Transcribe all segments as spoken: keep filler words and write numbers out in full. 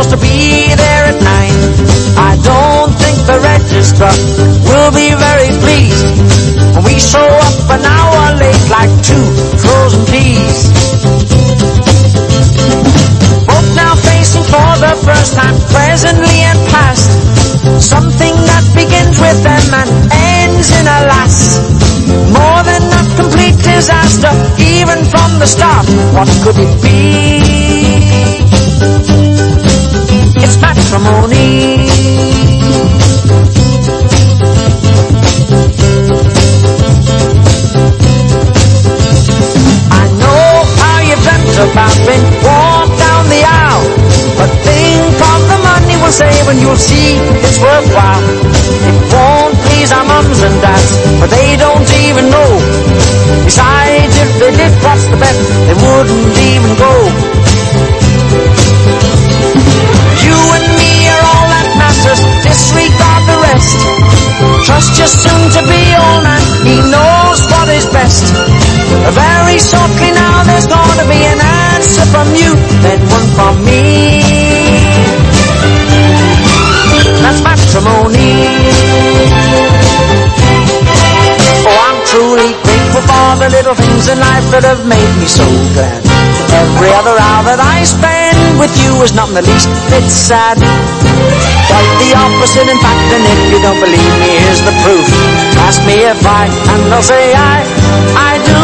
supposed to be there at nine. I don't think the register will be very pleased when we show up an hour late like two frozen peas. Both now facing for the first time, presently and past, something that begins with them and ends in a lass. More than a complete disaster, even from the start. What could it be? It's matrimony. I know how you dreamt about being walked down the aisle, but think of the money we'll save and you'll see it's worthwhile. It won't please our mums and dads, but they don't even know. Besides, if they did, what's the bet? They wouldn't even go. You and me are all that matters, disregard the rest. Trust your soon-to-be old man, he knows what is best. Very shortly now there's gonna be an answer from you, then one from me. That's matrimony. Oh, I'm truly grateful for the little things in life that have made me so glad. Every other hour that I spend with you is not in the least bit sad. Quite the opposite, in fact, and if you don't believe me, here's the proof. Ask me if I, and I'll say I, I do.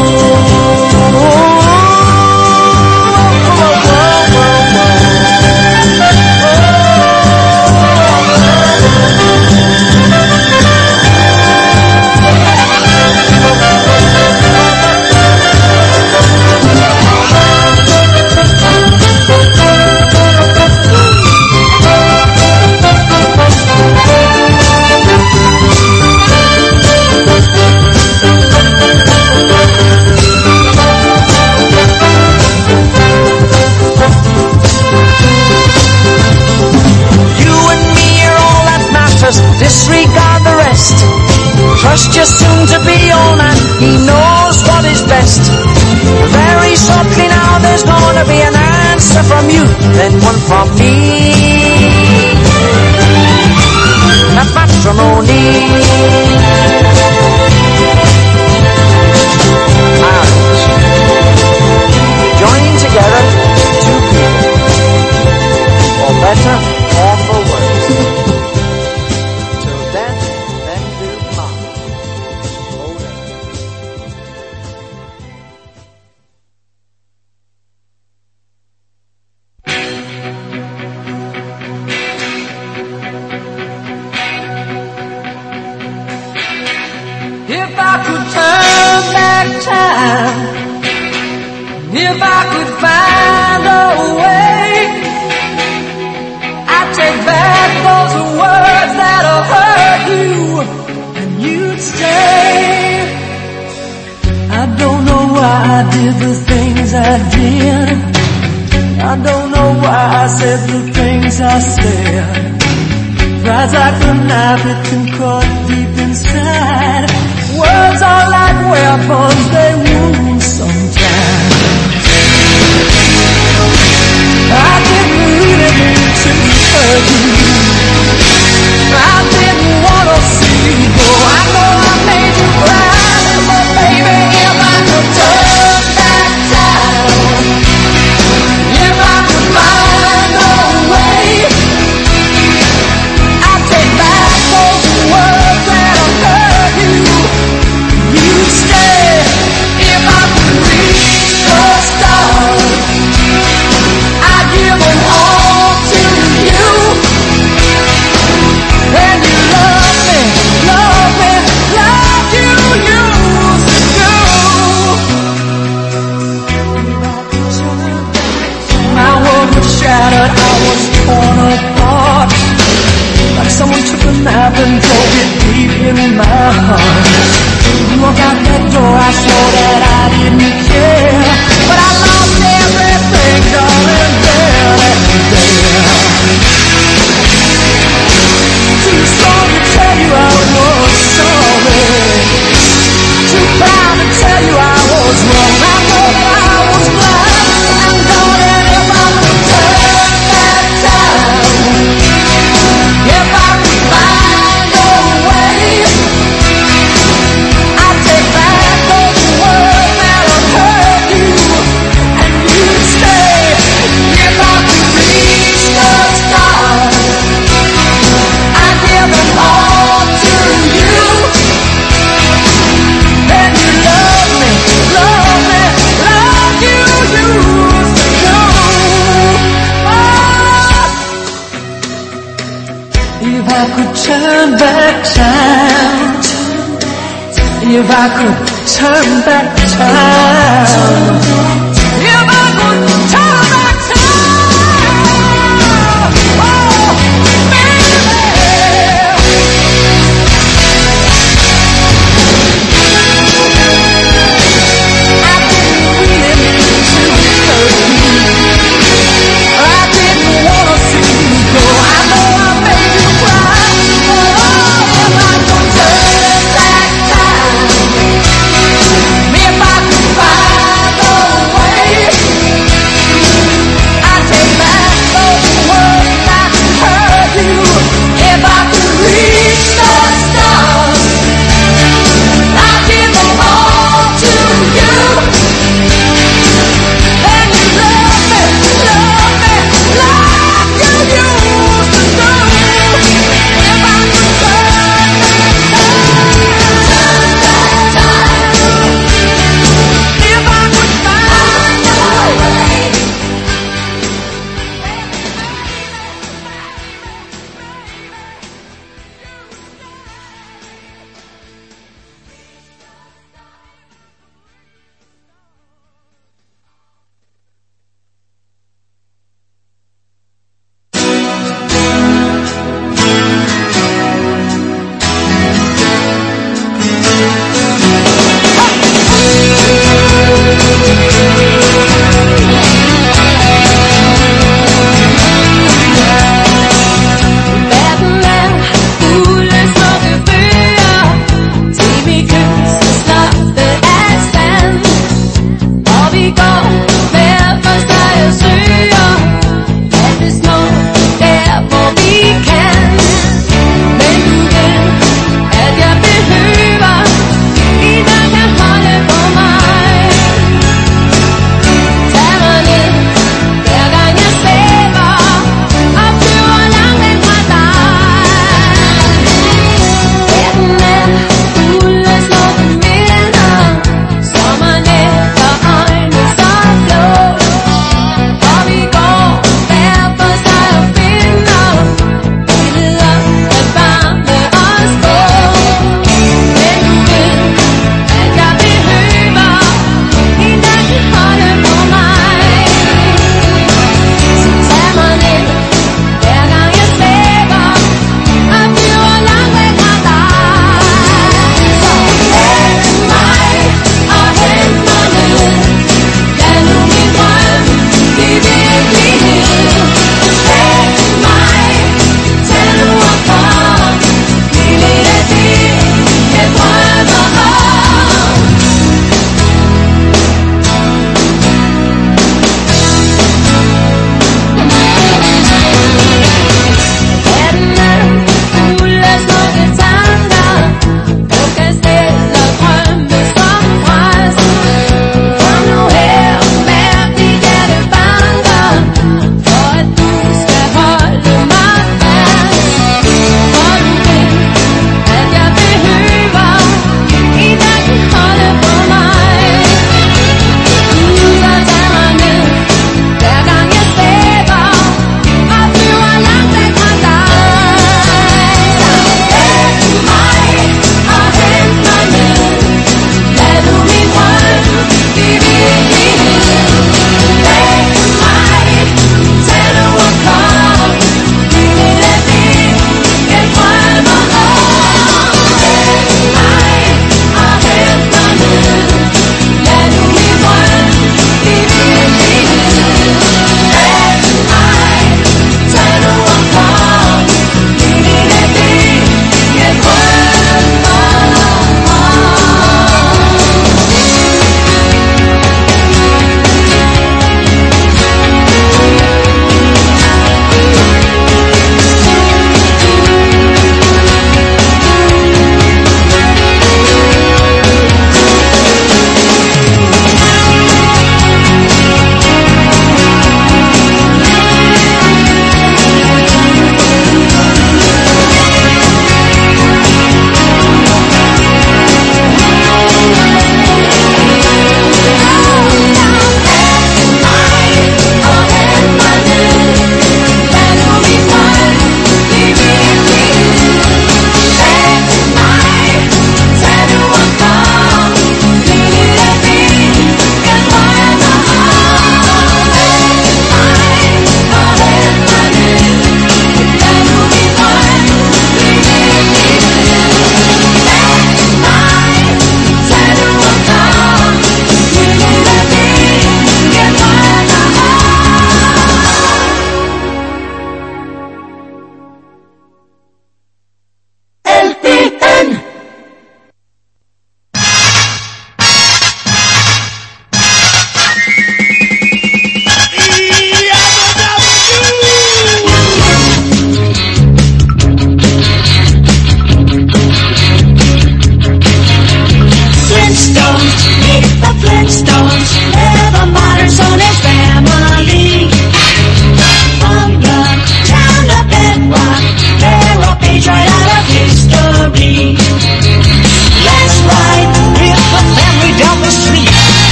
Disregard the rest. Trust your soon-to-be old man, he knows what is best. Very shortly now there's gonna be an answer from you, then one from me. That's matrimony. Marriage. Joining together two people, for better or for worse. If I could find a way, I'd take back those words that have hurt you, and you'd stay. I don't know why I did the things I did. I don't know why I said the things I said. Pride's like a knife, it can cut deep inside. Words are like weapons, they wound sometimes. I didn't really mean to hurt you. I didn't want to see you go. I know I made you cry, but baby, if I could turn back time, if I could find a way, I'd take back those words that I'm hurt. if I could turn back time. If I could turn back time. Oh, baby. I didn't really mean to hurt you. I didn't want to see you go. I know I made you cry. Oh, if I could turn back time. If I could find the way.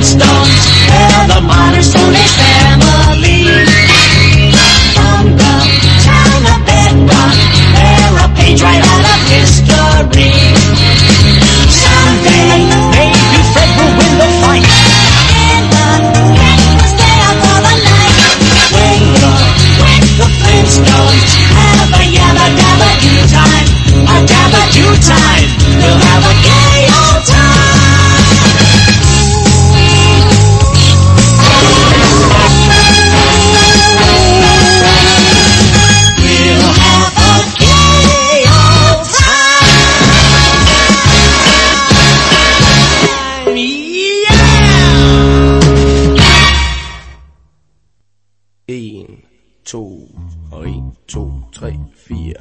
Flintstones, they're the modern Stone Age family. From the town of Bedrock, they're a page right out of history. Someday, maybe Fred will win the fight. In the cat will stay out for the night. When the, when the Flintstones have a yabba dabba do time, a dabba do time, we'll have a gay old time. We'll have a gay old time. Yeah! En, to, og en, to, tre, fire.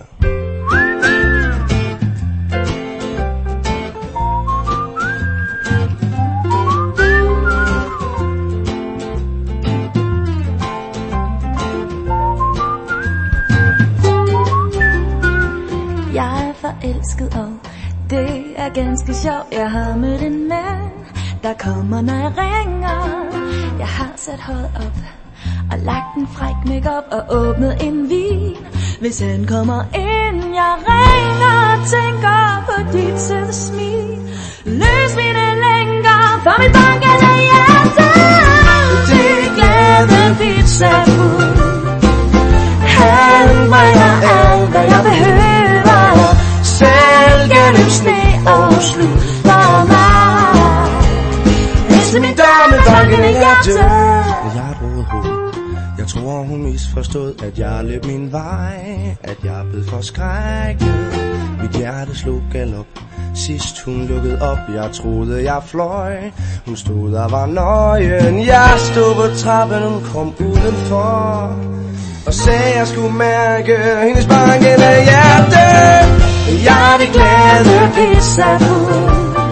Jeg er forelsket, og det er ganske sjovt. Jeg har mødt en mand, der kommer, når jeg ringer. Jeg har sat hold op og lagt en fræk make-up og åbnet en vin. Hvis han kommer ind, jeg ringer og tænker på dit søde smil. Løs mine lænker for mit bankende hjerte. Det glade pizzabud, han bringer alt, hvad jeg behøver. Selv gennem sne og slud for mig. Hvis min dame bankende hjerte. Jeg er et rodet hoved. Jeg tror hun misforstod, at jeg løb min vej, at jeg blev forskrækket. Mit hjerte slog galop. Sidst hun lukkede op, jeg troede jeg fløj. Hun stod og var nøgen. Jeg stod på trappen, hun kom udenfor og sagde jeg skulle mærke hendes bankende hjerte. Jeg er det glade pizzabud.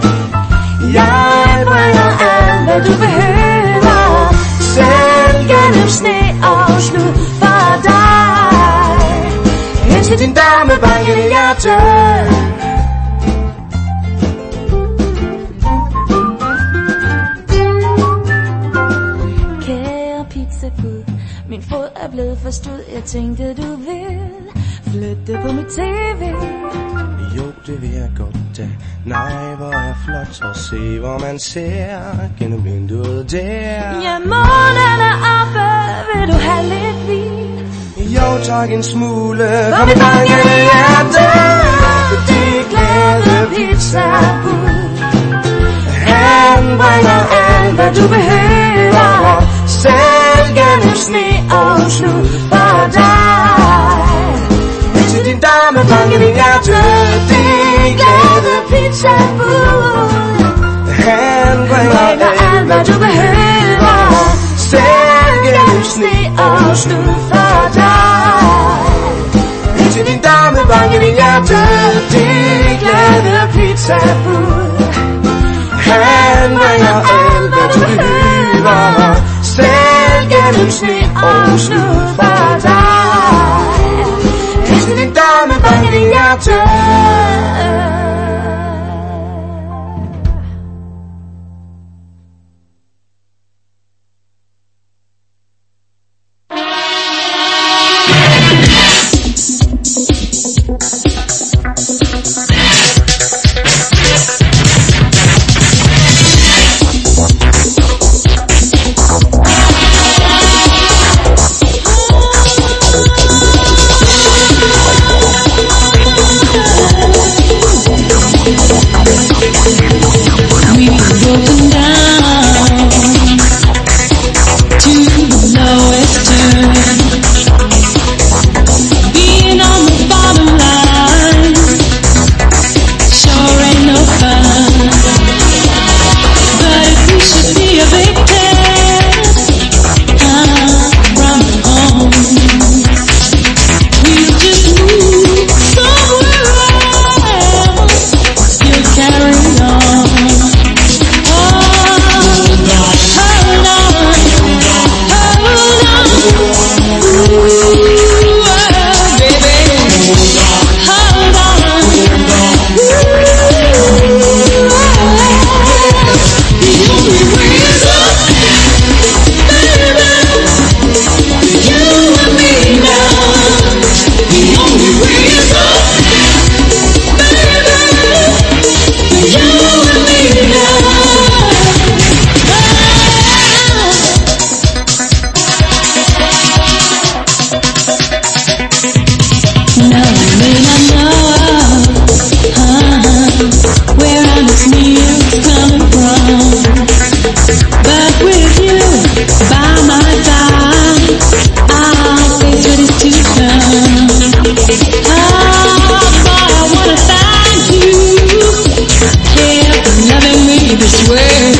Jeg bringer alt, hvad du behøver. Selv gennem sne og slud for dig. Indtil din dame bankende hjerte. Kære pizzabud, min fod er blevet forstået. Jeg tænkte du vil flytte på mit tv. Jo, det vil jeg godt da. Nej, hvor er flot at se, hvor man ser gennem vinduet der. Ja, månen er oppe, vil du have lidt vin? Jo, tak en smule for mit bankende hjerte. Det glade pizzabud, Han bringer alt, hvad du behøver. selv gennem sne og slud for dig. Indtil din dame bankende hjerte. Det glade pizzabud, Han bringer alt, hvad du behøver. selv gennem sne og slud for dig. Indtil din dame bankende hjerte. Det glade pizzabud, Han bringer alt, hvad du behøver. selv gennem sne og slud for dig. Indtil din dame bankende hjerte. baby sway.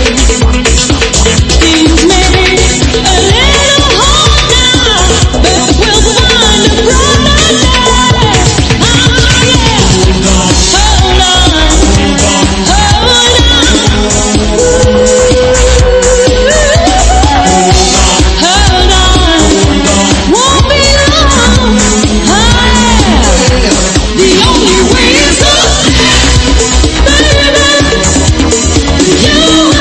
He's made a little hole now, but we'll find a brighter day. Oh yeah, hold on, hold on, hold on, won't be long. Oh yeah, the only way is up, baby. You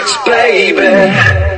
much, baby.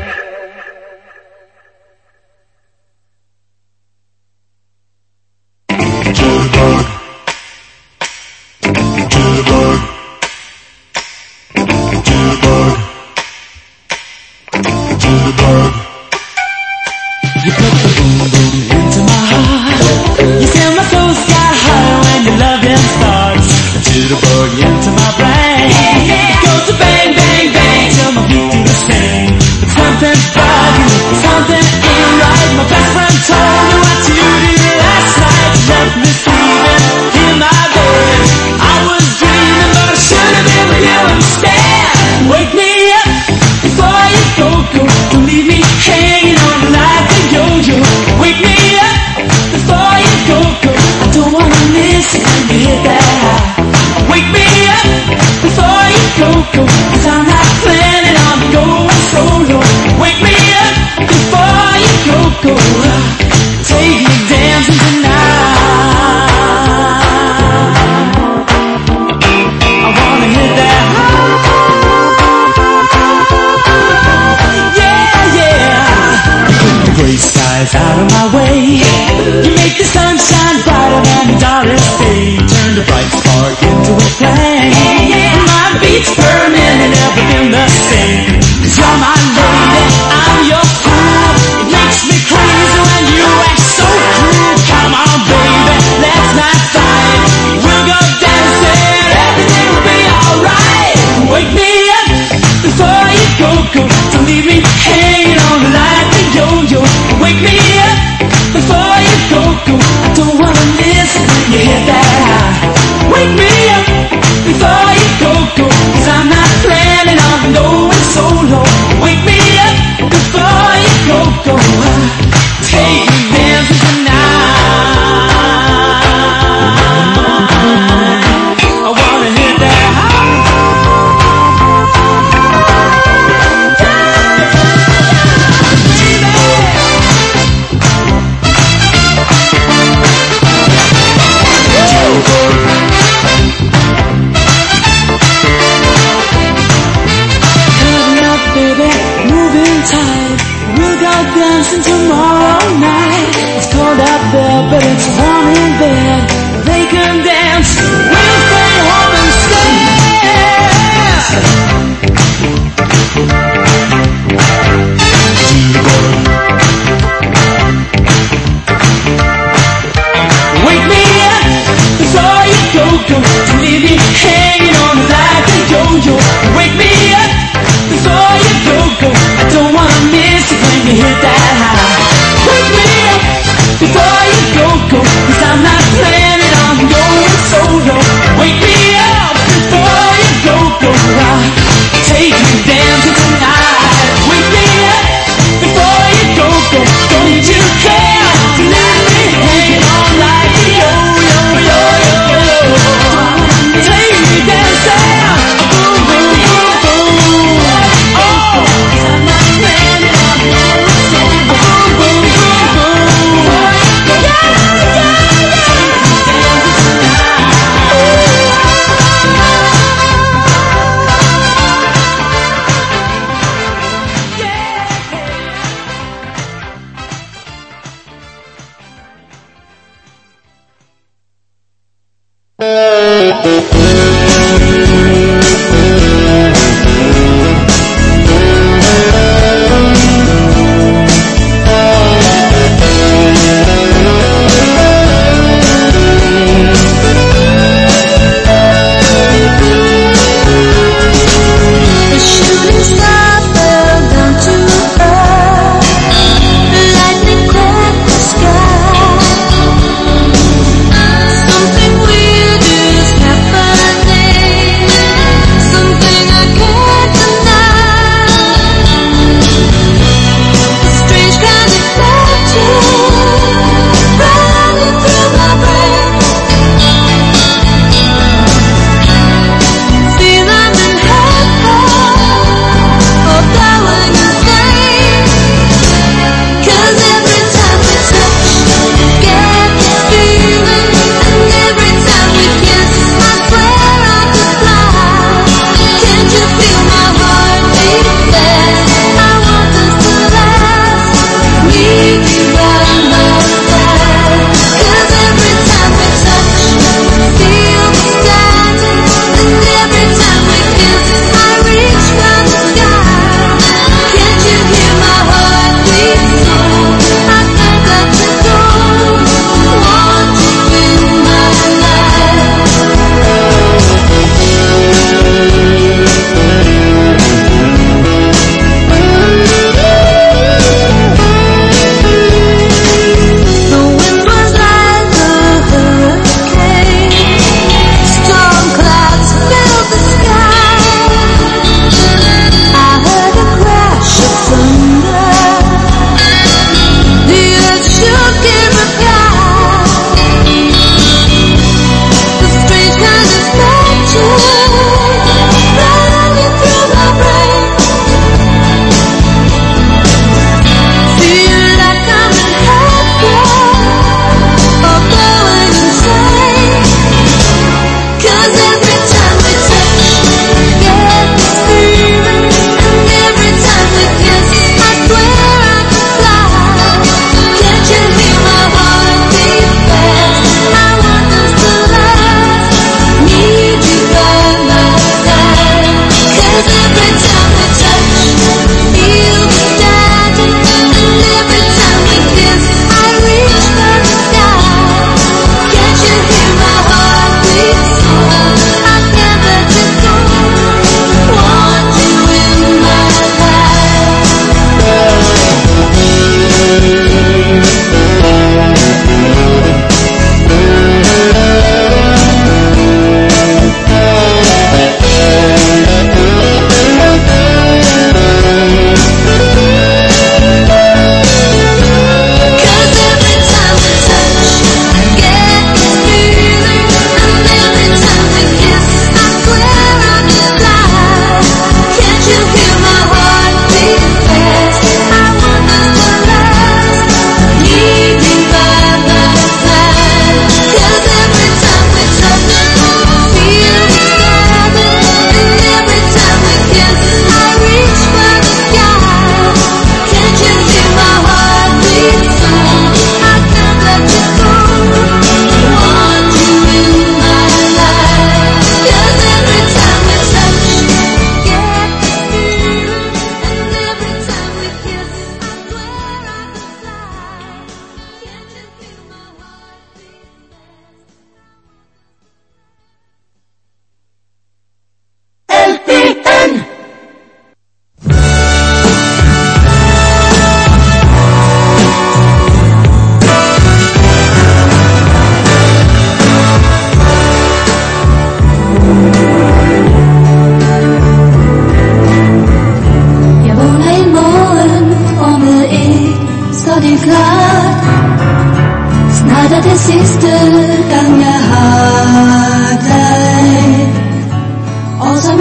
Out of my way, you make the sunshine brighter than the darkest day. Turn the bright spark into a flame. My beats burning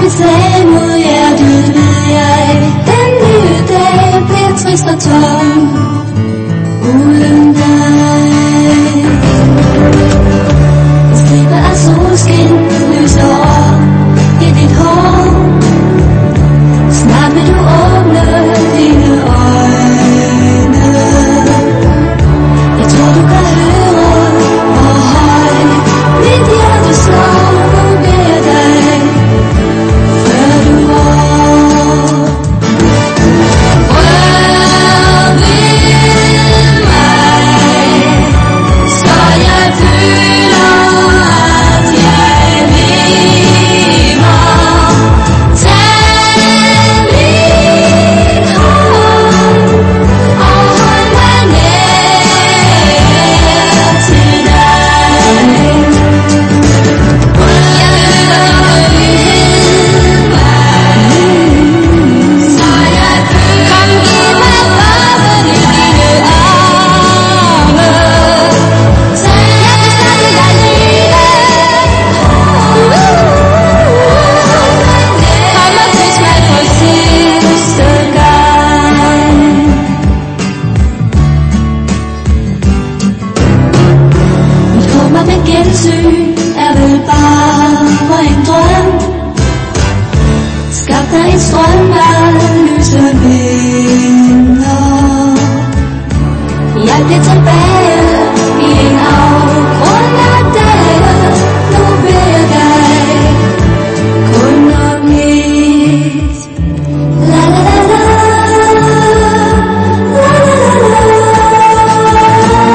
mit slag mod hjertet, ved jeg. Den nye dag bliver trist og tom uden dig. En stribe af solskin lyser op i dit hår. Snart vil du åbne dine øjne. Jeg tror du kan høre, hvor højt mit hjerte slår. Nu beder jeg dig, før du går. Rør ved mig, så jeg føler, at jeg lever. Tag min hånd og hold mig nær til dig. Rør ved mig, så jeg føler. Kom, giv mig farven i dine arme, så jeg kan snakke dig livet. Kom og kys mig for sidste gang. Mit håb om et gensyn er vel bare en drøm. Skab dig en strøm af lyse vinder. Jeg bliver tilbage i en afgrund af dage. Nu beder jeg dig kun om et. La la la la, la la la la.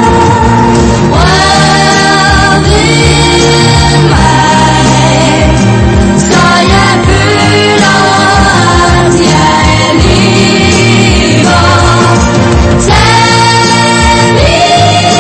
Rør ved mig, så jeg føler, at jeg lever. Tag min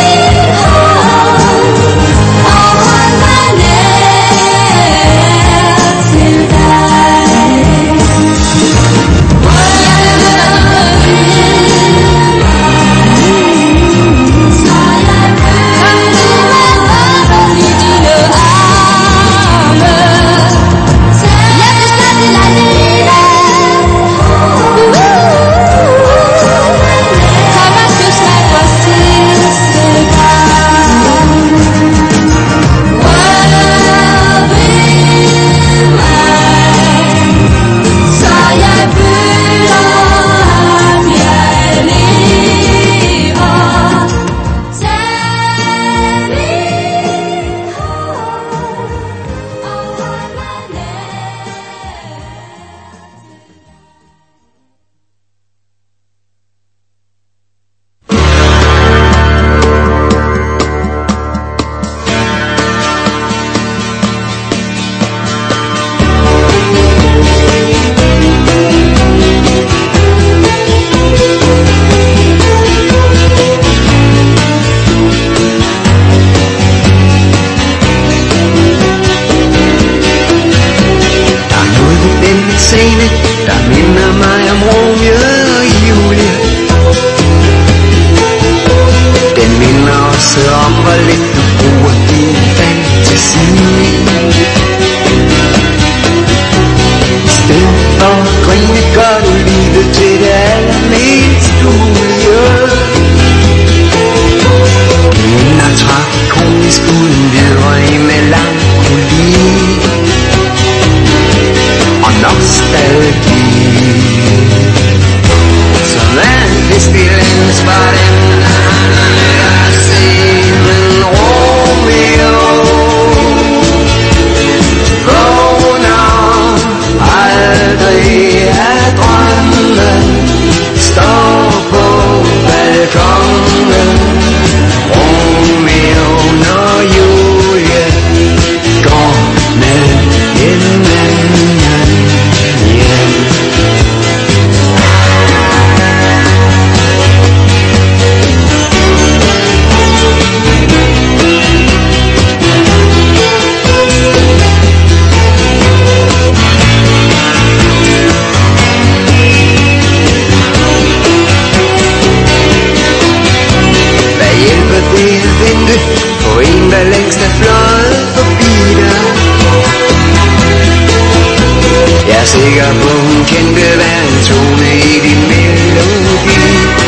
sikker på, hun kendte hver en tone i din melodi.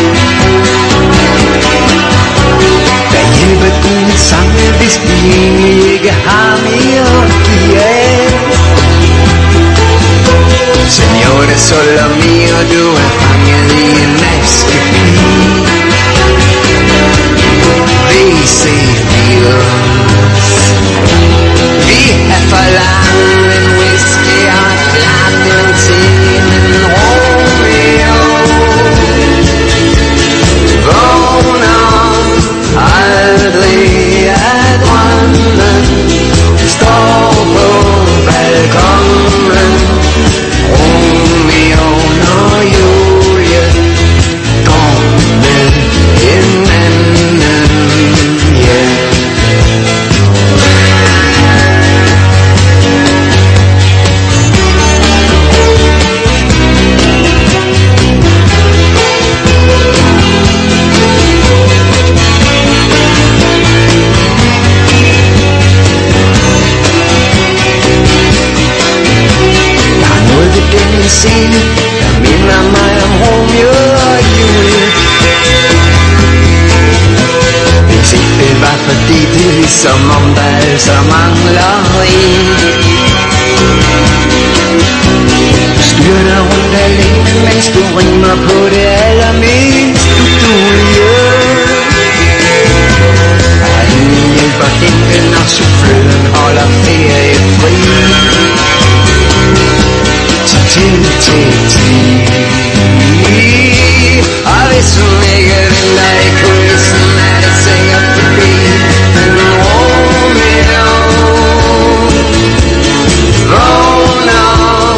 Hvad hjælper dine sange, hvis vi egentlig ikke har mere at give af? Señora Solo Mio, du er fanget i en maskepige. Vi ser os. Vi har forlangt en whisky og glatten til en Romeo. Vågner aldrig af drømmen, står på balkongen. Romeo og Julie går med hinanden, yeah. Den scene, der minder mig om Romeo og Julie. Hvis ikke det var fordi det er ligesom om der altså mangler en. Du styrter rundt alene, mens du rimer på det allermest uduelige. Og ingen hjælper hende, når souffløren holder ferie fri. Til, til, til. Og hvis hun ikke venter i kulissen, er det sikkert forbi. Men Romeo vågner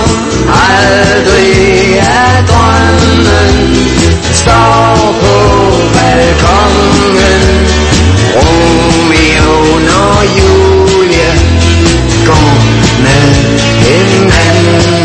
aldrig af drømmen, står på balkongen. Romeo og Julie går med hinanden.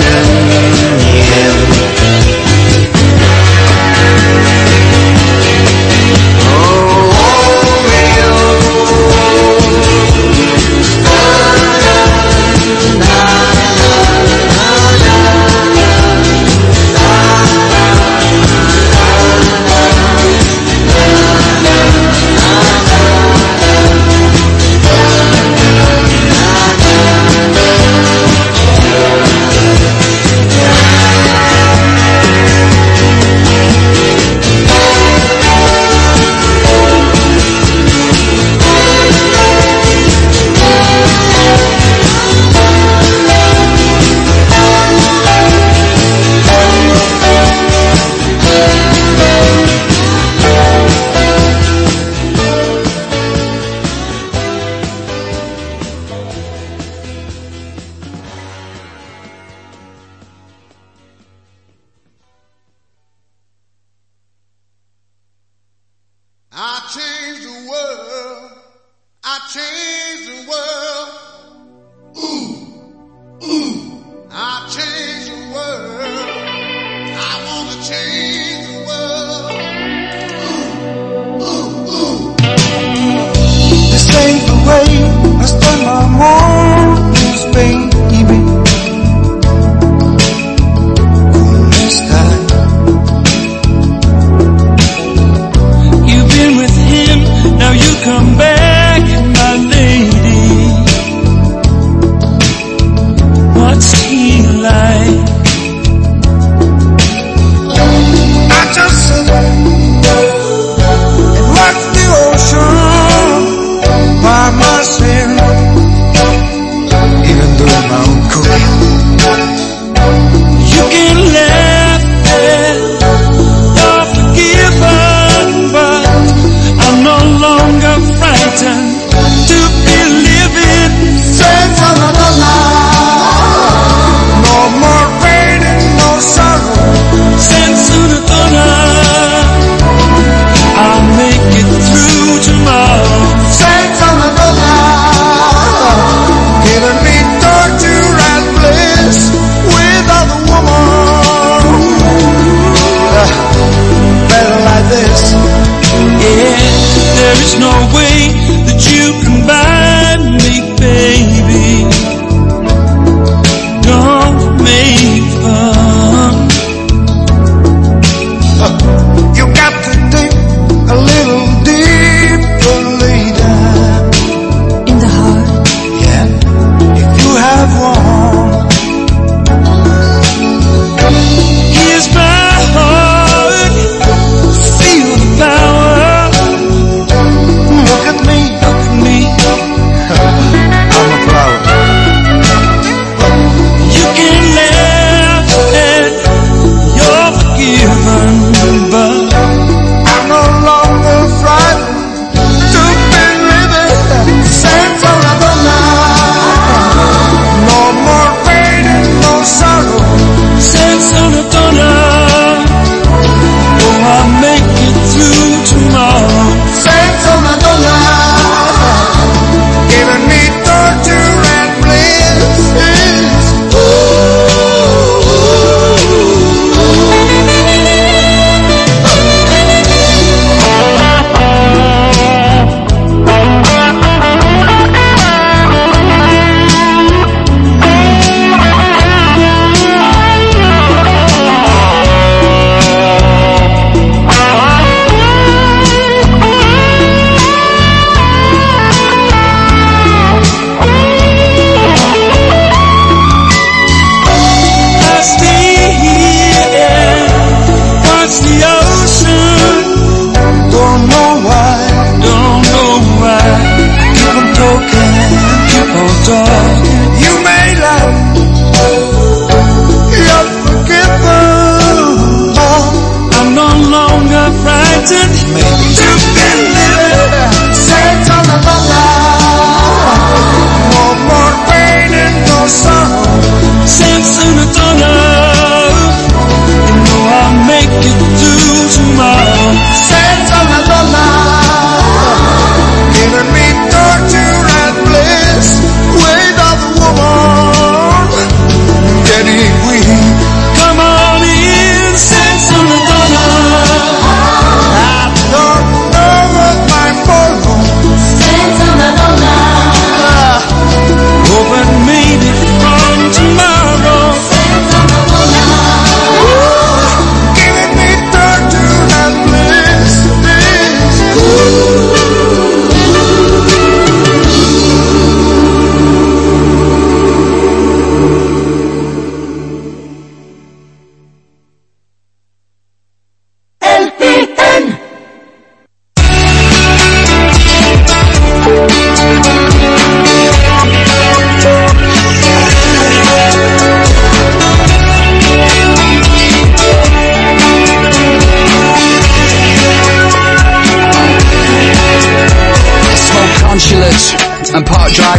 What's he like?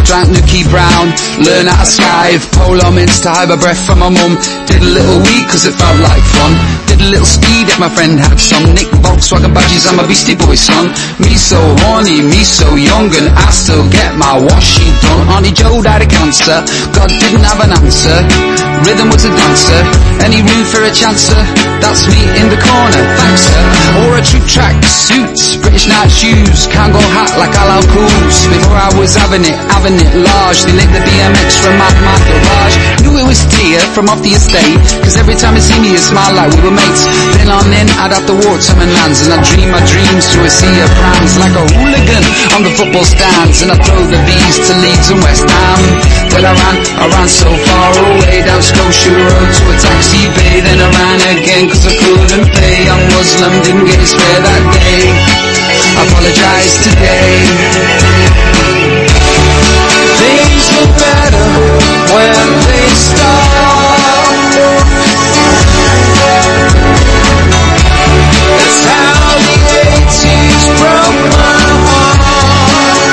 drank Nookie Brown, learn how to skive, Polo mints to hide my breath from my mum. Did a little weed cause it felt like fun. Did a little speed if my friend had some. Nick Volkswagen badges, I'm a Beastie Boy son. Me so horny, me so young, and I still get my washing done. Auntie Jo died of cancer, God didn't have an answer. Rhythm was a dancer, any room for a chancer? That's me in the corner, thanks sir. Or a true track suits, British night shoes, Kangol hat like Al Coos. Before I was having it, having it large, they nicked the B M X from my, my garage. Knew it was Tia from off the estate, cause every time you see me you smile like we were mates. Then on in I'd have to walk to my lands, and I'd dream my dreams through a sea of brands. Like a hooligan on the football stands, and I'd throw the V's to Leeds and West Ham. Till I ran, I ran so far away down Scotia Road to a taxi bay. Then I ran again cause I couldn't pay. Young Muslim didn't get his fare that day. I apologize today. Things look better when they start. That's how the eighties broke my heart.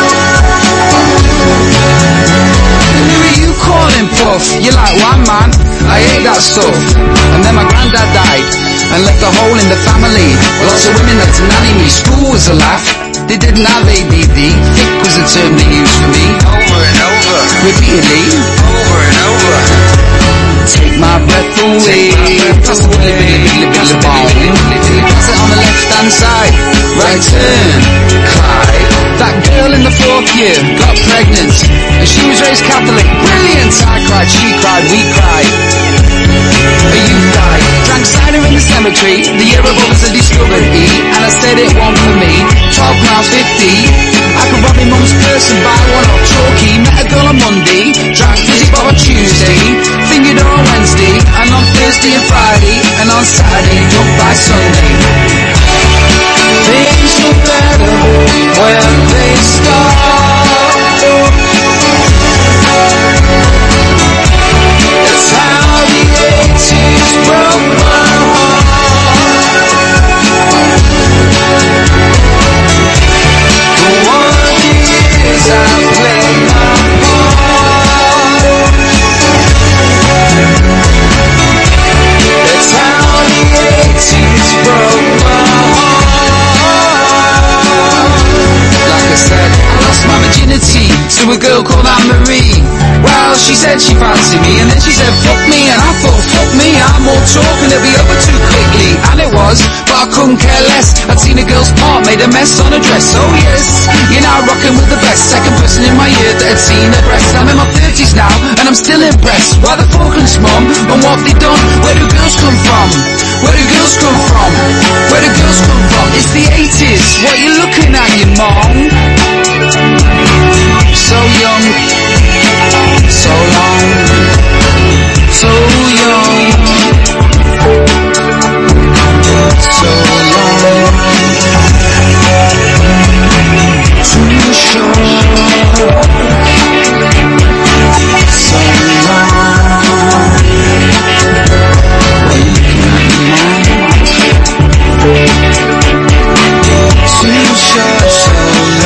Who are you calling Puff? You're like one man, I hate that stuff. And then my granddad died and left a hole in the family. Lots of women had to nanny me. School was a laugh, they didn't have A D D. Thick was a term they used for me. Over and over, repeatedly, over and over. Take my breath away. Pass the billy, billy, billy, billy, billy. Pass it on the left hand side. Right turn, Clyde. That girl in the fourth year got pregnant, and she was raised Catholic. Brilliant! I cried, she cried, we cried. A youth died. Drank cider in the cemetery the year above us a discovered E, and I said it won't for me. Twelve pounds fifty. I could rob my mum's purse and buy one up chalky. Met a girl on Monday, drank fizzy bar on Tuesday, fingered her on Wednesday, and on Thursday and Friday, and on Saturday, drunk by Sunday. Things look better when they start. That's how the eighties broke my heart. For one years I played my part. That's how the eighties broke my heart. Like I said, I lost my virginity to a girl called Anne-Marie. Well, she said she fancied me, and then she said fuck me, and I thought fuck me, I'm all talk and it'll be over too quickly. And it was, but I couldn't care less. I'd seen a girl's part, made a mess on a dress. Oh yes, you're now rocking with the best. Second person in my ear that had seen her breast. I'm in my thirties now, and I'm still impressed. Why the Falklands, mum? And what have they done? Where do girls come from? Where do girls come from? Where do girls come from? It's the eighties. What you looking at, you mom? So young, so long, so young, so long, too short, so long. What are you looking at, mom? Too short, so long.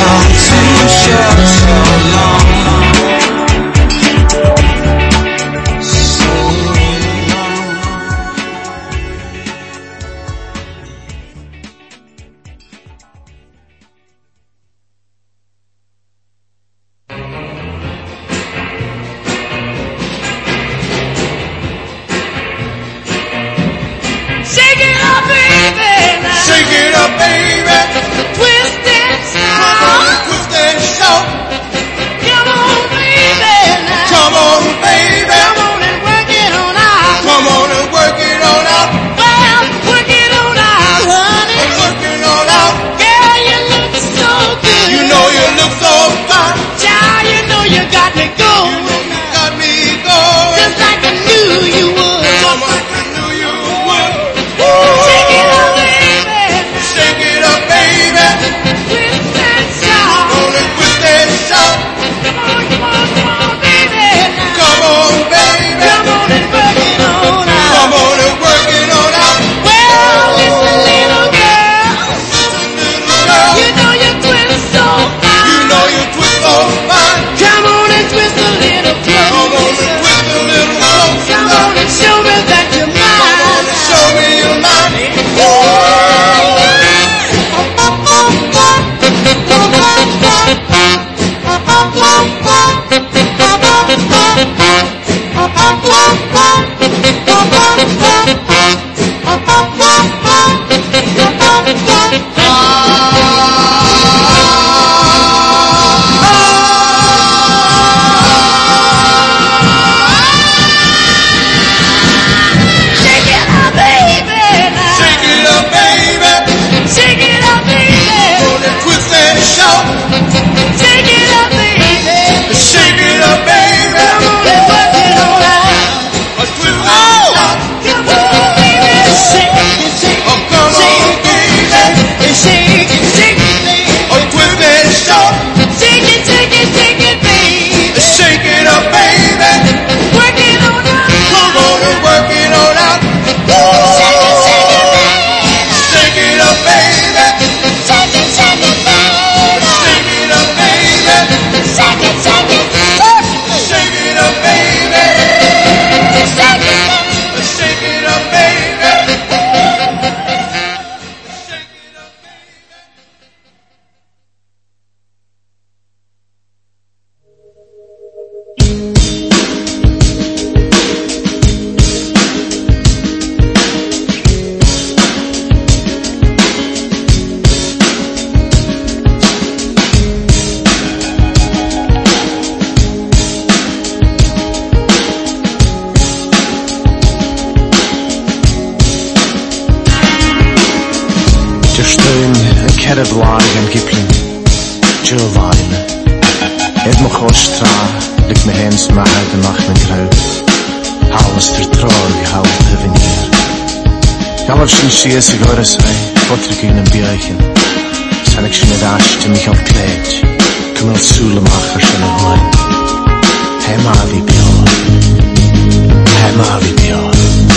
Steun y cerdd laig am gipling Jill Vaile Ed mo chostra Lik me hens mahar de mach men grau Halnes ter troi hal te venir Galaf sin sies y gores ai Fotrik yn yn biaichen Sanig sin ed asht y mich auf kleed Cymryd sŵl ymach ar sin y hwy Hem a fi bion Hem a fi bion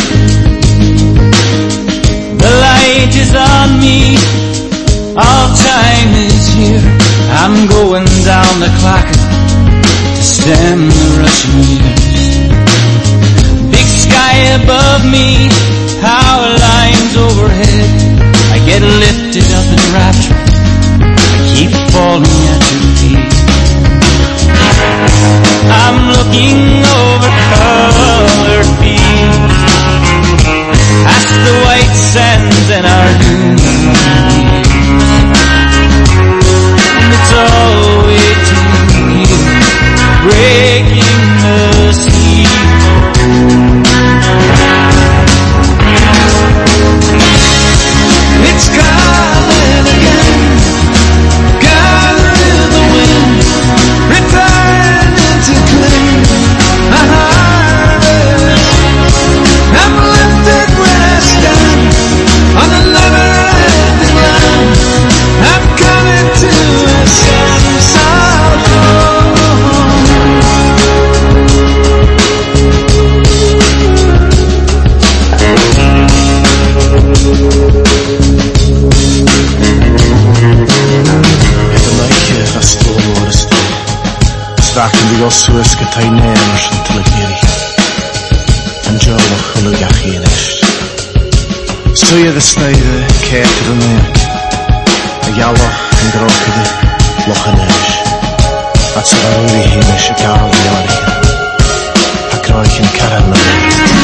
The light is on me, all time is here. I'm going down the clock to stem the rushing years. Big sky above me, power lines overhead. I get lifted up in rapture, I keep falling at your feet. I'm looking over colored fields, past the white sands and our human years. And it's all waiting here, breaking the sea. It's coming again, gathering the wind, returning to claim my harvest. I'm lifted when I stand on the never-ending land. I'm coming to a sense of home. Even like a stone or a stone Straken die os sues getai neers en telegierig En jolo chulugach hien ist Suye de snijde keter en neek A jaloch en grokede lochen is At se aruri hien is a gaal jari A kroich en karamel